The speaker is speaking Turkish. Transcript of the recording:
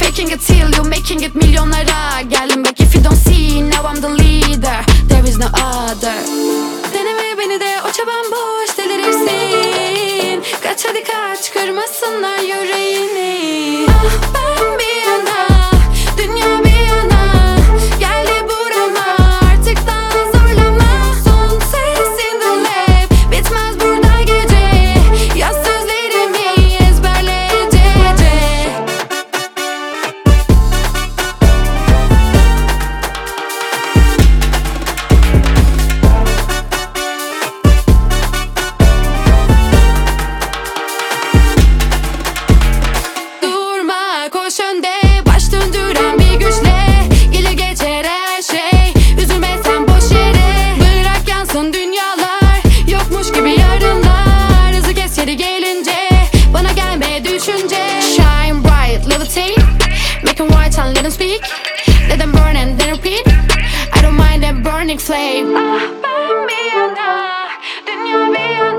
faking it till you making it milyonlara. Geldim back if you don't see, now I'm the leader. There is no other. Deneme beni de o çaban boş, delirirsin. Kaç hadi kaç, kırmasınlar yüreğini. Ah ben bir yana, dünya bir yana. Geldi burama, artık daha zorlama. Son sesin dinle, bitmez burada gece. Yaz sözlerimi ezberle cece. Durma, koş önde, baş döndüren bir güçle. Gelir geçer her şey, üzülme sen boş yere. Bırak yansın dünyalar, yokmuş gibi yarınlar. Hızı kes yeri gelince, bana gelme düşünce. Shine bright, levitate, make 'em white and let 'em speak. Let them burn and then repeat, I don't mind that burning flame. Ah ben bir yana, dünya bir yana.